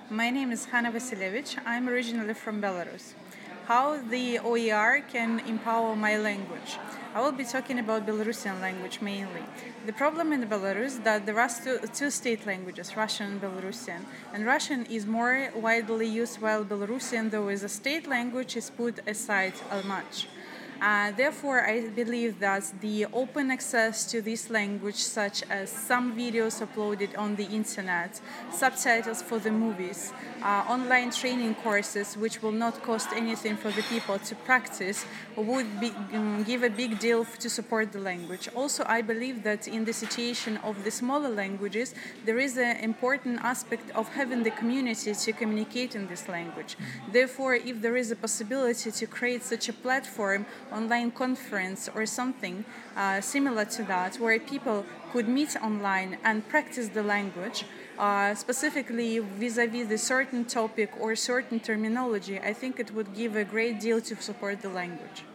My name is Hanna Vasilevich. I'm originally from Belarus. How the OER can empower my language? I will be talking about Belarusian language mainly. The problem in Belarus that there are two state languages, Russian and Belarusian, and Russian is more widely used while Belarusian, though as a state language, is put aside much. Therefore, I believe that the open access to this language, such as some videos uploaded on the internet, subtitles for the movies, online training courses, which will not cost anything for the people to practice, would give a big deal to support the language. Also, I believe that in the situation of the smaller languages, there is an important aspect of having the community to communicate in this language. Therefore, if there is a possibility to create such a platform, online conference or something similar to that, where people could meet online and practice the language, specifically vis-a-vis the certain topic or certain terminology, I think it would give a great deal to support the language.